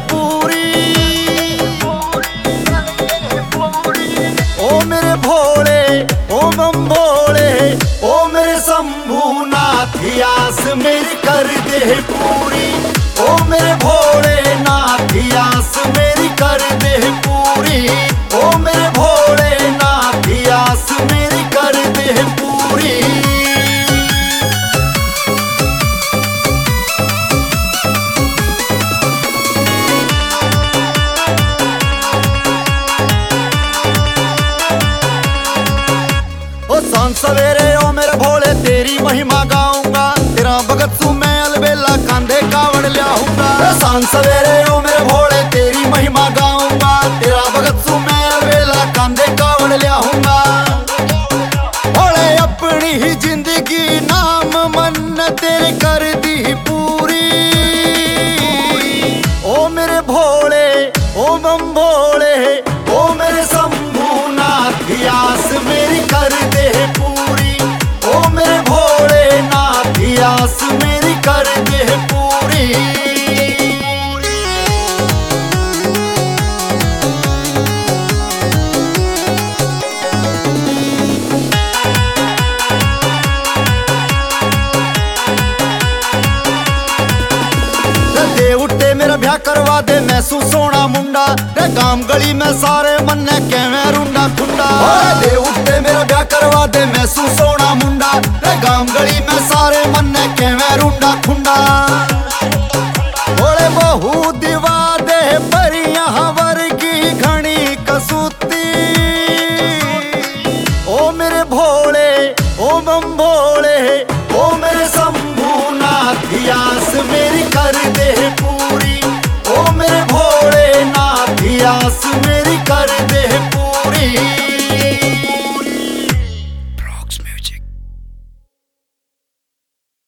पूरी। ओ मेरे भोले ओ बम भोले, ओ मेरे शंभूनाथ आस मेरी कर दे पूरी। ओ मेरे भोले नाथ आस मेरी कर दे पूरी। ओ मेरे भोले नाथ आस मेरी कर दे पूरी। सांझ सवेरे ओ मेरे भोले तेरी महिमा गाऊंगा, तेरा भगत सू मैं अलबेला कांधे कावड़ लियाऊंगा। सांझ सवेरे ओ मेरे भोले तेरी महिमा गाऊंगा, तेरा भगत सू मैं अलबेला कांधे कावड़ लियाऊंगा। भोले अपनी ही जिंदगी नाम मन तेरे कर दी पूरी। ओ मेरे भोले ओ बम भोले, ओ मेरे शंभूनाथ आस मेरी कर दे पूरी। ओ मेरे भोले नाथ आस मेरी कर दे पूरी। दे उठे मेरा ब्याह करवा दे मैसू सोना मुंडा, रे गांव गली में सारे मन्ने केवें रुंडा खुंडा। दे उठे मेरा ब्याह करवा दे मैसू सोना मुंडा, रे गांव गली में सारे मन्ने केवें रुंडा खुंडा। भोले बहू दिवा दे परियां वर्गी घनी कसूती। ओ मेरे भोले ओ बम भोले, ओ मेरे शंभूनाथ आस मेरी कर दे